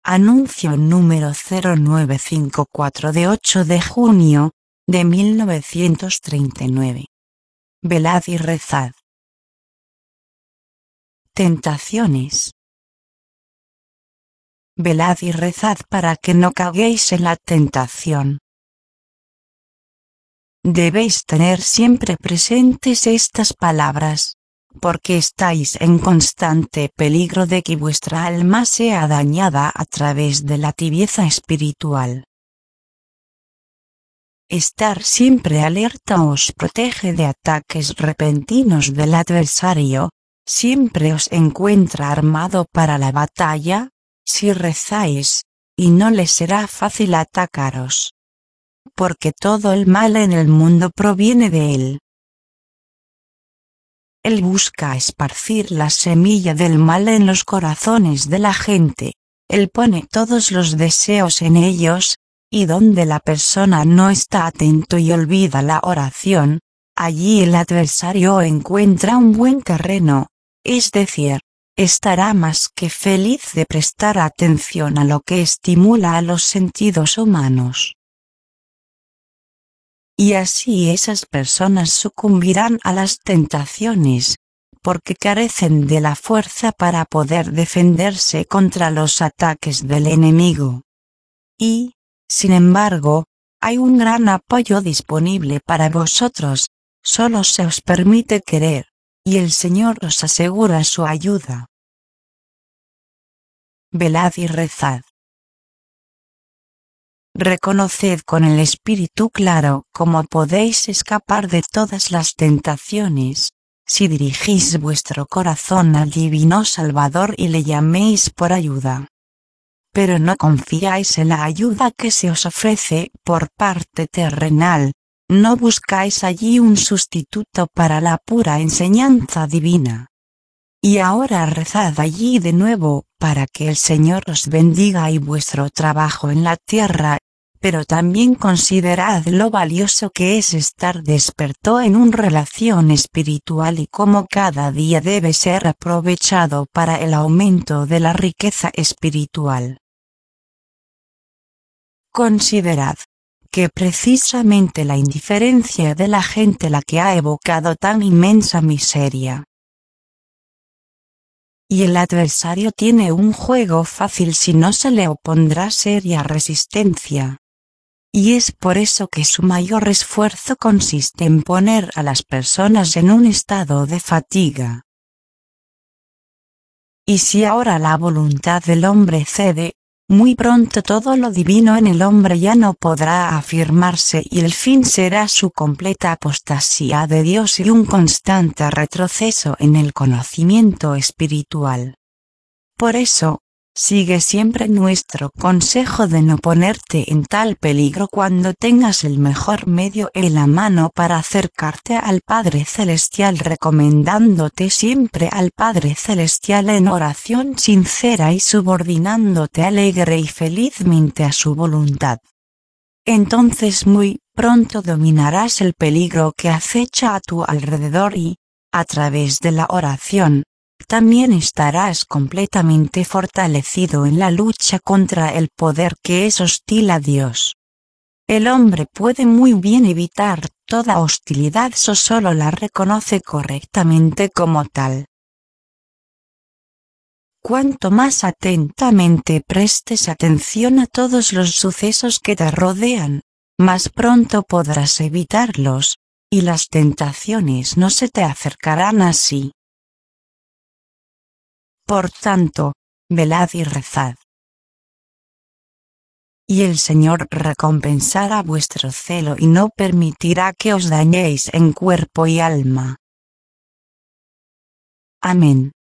Anuncio número 0954 de 8 de junio de 1939. Velad y rezad. Tentaciones. Velad y rezad para que no caigáis en la tentación. Debéis tener siempre presentes estas palabras, porque estáis en constante peligro de que vuestra alma sea dañada a través de la tibieza espiritual. Estar siempre alerta os protege de ataques repentinos del adversario, siempre os encuentra armado para la batalla, si rezáis, y no le será fácil atacaros. Porque todo el mal en el mundo proviene de él. Él busca esparcir la semilla del mal en los corazones de la gente, él pone todos los deseos en ellos, y donde la persona no está atento y olvida la oración, allí el adversario encuentra un buen terreno, es decir, estará más que feliz de prestar atención a lo que estimula a los sentidos humanos. Y así esas personas sucumbirán a las tentaciones, porque carecen de la fuerza para poder defenderse contra los ataques del enemigo. Y, sin embargo, hay un gran apoyo disponible para vosotros, solo se os permite querer, y el Señor os asegura su ayuda. Velad y rezad. Reconoced con el espíritu claro cómo podéis escapar de todas las tentaciones, si dirigís vuestro corazón al Divino Salvador y le llaméis por ayuda. Pero no confiáis en la ayuda que se os ofrece por parte terrenal, no buscáis allí un sustituto para la pura enseñanza divina. Y ahora rezad allí de nuevo, para que el Señor os bendiga y vuestro trabajo en la tierra, pero también considerad lo valioso que es estar desperto en una relación espiritual y cómo cada día debe ser aprovechado para el aumento de la riqueza espiritual. Considerad que precisamente la indiferencia de la gente la que ha evocado tan inmensa miseria. Y el adversario tiene un juego fácil si no se le opondrá seria resistencia. Y es por eso que su mayor esfuerzo consiste en poner a las personas en un estado de fatiga. Y si ahora la voluntad del hombre cede, muy pronto todo lo divino en el hombre ya no podrá afirmarse y el fin será su completa apostasía de Dios y un constante retroceso en el conocimiento espiritual. Por eso, sigue siempre nuestro consejo de no ponerte en tal peligro cuando tengas el mejor medio en la mano para acercarte al Padre Celestial, recomendándote siempre al Padre Celestial en oración sincera y subordinándote alegre y felizmente a su voluntad. Entonces muy pronto dominarás el peligro que acecha a tu alrededor y, a través de la oración, también estarás completamente fortalecido en la lucha contra el poder que es hostil a Dios. El hombre puede muy bien evitar toda hostilidad si solo la reconoce correctamente como tal. Cuanto más atentamente prestes atención a todos los sucesos que te rodean, más pronto podrás evitarlos, y las tentaciones no se te acercarán así. Por tanto, velad y rezad. Y el Señor recompensará vuestro celo y no permitirá que os dañéis en cuerpo y alma. Amén.